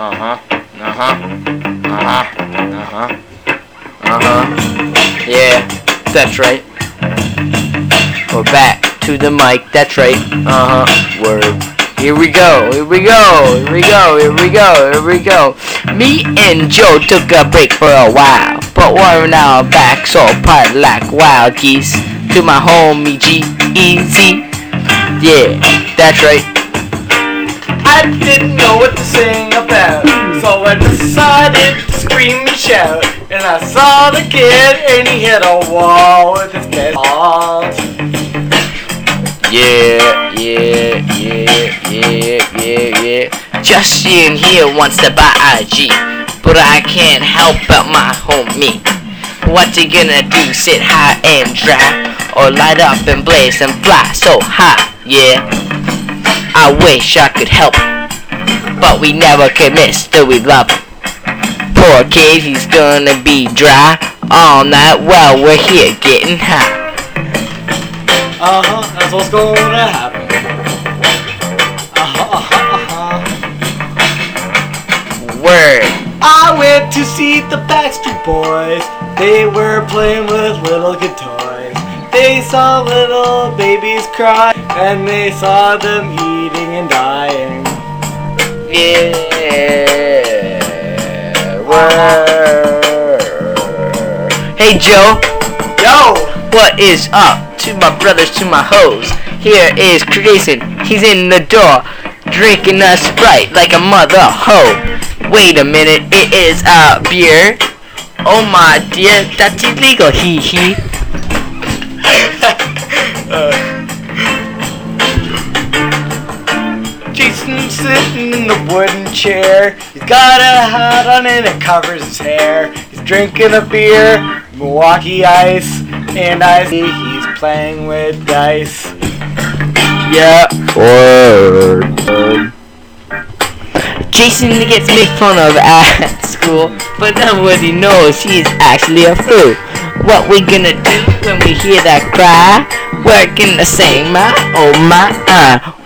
Yeah, that's right. We're back to the mic, that's right. Word. Here we go. Me and Joe took a break for a while, but we're now back, so part like wild geese to my homie G-Eazy. Yeah, that's right. I didn't know what to sing about, so I decided to scream and shout. And I saw the kid, and he hit a wall with his best balls. Yeah. Justin here wants to buy IG, but I can't help but my homie. What you gonna do? Sit high and dry, or light up and blaze and fly so high? Yeah, I wish I could help, but we never could miss. Do we love him? Poor kid, he's gonna be dry all night while we're here getting high. That's what's gonna happen. Word. I went to see the Backstreet Boys. They were playing with little good toys. They saw little babies cry, and they saw them eating and dying. Yeah. Word. Hey Joe. Yo! What is up? To my brothers, to my hoes. Here is Creation. He's in the door, drinking a Sprite like a mother hoe. Wait a minute, it is a beer. Oh my dear, that's illegal. Hee hee. Jason's sitting in the wooden chair. He's got a hat on and it covers his hair. He's drinking a beer, Milwaukee Ice, and I see he's playing with dice. Yeah. Word. Jason gets made fun of at school, but nobody knows he's actually a fool. What we gonna do when we hear that cry? We're gonna sing my oh my